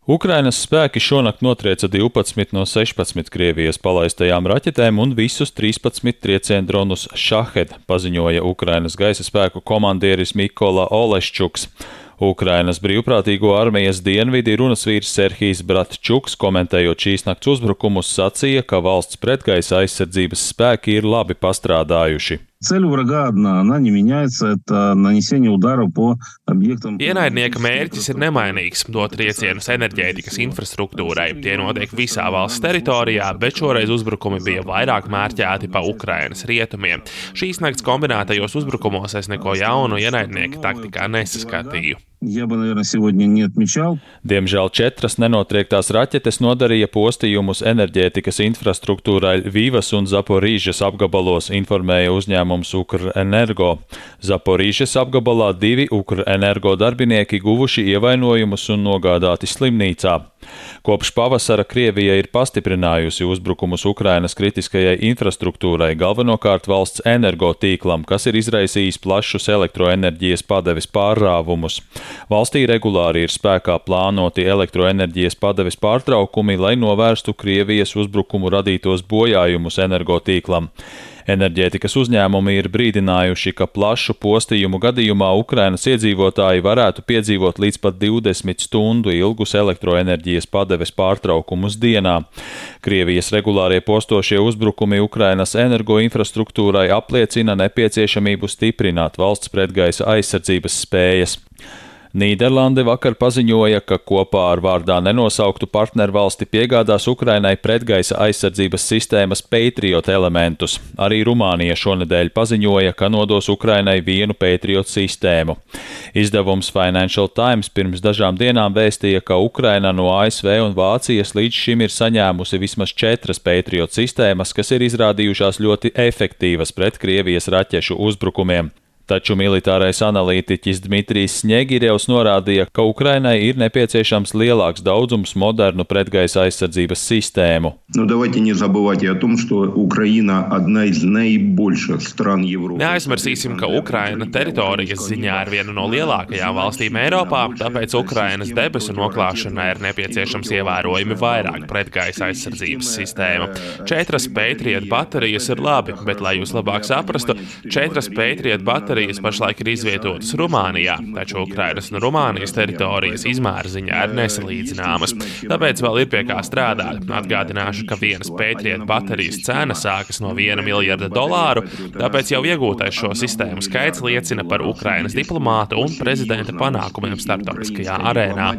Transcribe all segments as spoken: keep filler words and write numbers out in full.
Ukrainas spēki šonakt notrieca divpadsmit no sešpadsmit Krievijas palaistajām raķetēm un visus trīspadsmit trieciendronus Šahed, paziņoja Ukrainas gaisa spēku komandieris Mikola Oleščuks. Ukrainas brīvprātīgo armijas dienvidi runasvīrs Serhijs Bratčuks, komentējot šīs nakts uzbrukumus, sacīja, ka valsts pretgaisa aizsardzības spēki ir labi pastrādājuši. Цель врага одна, она не меняется, это нанесение удара по объектам. Ienaidnieka mērķis ir nemainīgs – dot triecienus enerģētikas infrastruktūrai. Tie notiek visā valsts teritorijā, bet šoreiz uzbrukumi bija vairāk mērķēti pa Ukrainas rietumiem. Šīs nakts kombinētajos uzbrukumos es neko jaunu ienaidnieka taktikā nesaskatīju. Я бы, наверное, сегодня не отмечал. Diemžēl četras nenotriektās raķetes nodarīja postījumus enerģētikas infrastruktūrai Vīvas un Zaporīžas apgabalos, informēja uzņēmums Ukrenergo. Zaporīžas apgabalā divi Ukrenergo darbinieki guvuši ievainojumus un nogādāti slimnīcā. Kopš pavasara Krievija ir pastiprinājusi uzbrukumus Ukrainas kritiskajai infrastruktūrai, galvenokārt valsts energotīklam, kas ir izraisījis plašus elektroenerģijas padeves pārrāvumus. Valstī regulāri ir spēkā plānoti elektroenerģijas padeves pārtraukumi, lai novērstu Krievijas uzbrukumu radītos bojājumus energotīklam. Enerģētikas uzņēmumi ir brīdinājuši, ka plašu postījumu gadījumā Ukrainas iedzīvotāji varētu piedzīvot līdz pat divdesmit stundu ilgus elektroenerģijas padeves pārtraukumus dienā. Krievijas regulārie postošie uzbrukumi Ukrainas energoinfrastruktūrai apliecina nepieciešamību stiprināt valsts pretgaisa aizsardzības spējas. Nīderlande vakar paziņoja, ka kopā ar vārdā nenosauktu partnervalsti piegādās Ukrainai pretgaisa aizsardzības sistēmas Patriot elementus. Arī Rumānija šonedēļ paziņoja, ka nodos Ukrainai vienu Patriot sistēmu. Izdevums Financial Times pirms dažām dienām vēstīja, ka Ukraina no A S V un Vācijas līdz šim ir saņēmusi vismaz četras Patriot sistēmas, kas ir izrādījušās ļoti efektīvas pret Krievijas raķešu uzbrukumiem. Taču militārais analītiķis Dmitrijs Sņegirevs norādīja, ka Ukrainai ir nepieciešams lielāks daudzums modernu pretgaisa aizsardzības sistēmu. Nu, давайте не забывайте о том, что Украина одна из наибольших стран Европы. Neaizmirsīsim, ka Ukraina teritorijas ziņā ir viena no lielākajām valstīm Eiropā, tāpēc Ukrainas debesu noklāšanai ir nepieciešams ievērojami vairāk pretgaisa aizsardzības sistēmu. Četras Patriot baterijas ir labi, bet, lai jūs labāk saprastu, četras Patriot baterijas pašlaik ir izvietotas Rumānijā, taču Ukrainas un Rumānijas teritorijas izmēra ziņā ir nesalīdzināmas. Tāpēc vēl ir pie kā strādāt. Atgādināšu, ka vienas Patriot baterijas cena sākas no viena miljarda dolāru, tāpēc jau iegūtais šo sistēmu skaits liecina par Ukrainas diplomāta un prezidenta panākumiem starptautiskajā arēnā.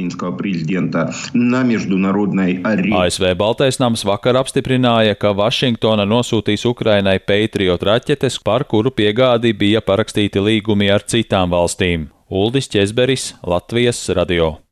A S V Baltais nams vakar apstiprināja, ka Vašingtona nosūtīs Ukrainai Patriot raķetes, par kuru piegādi bija parakstīti līgumi ar citām valstīm. Uldis Ķezberis, Latvijas radio.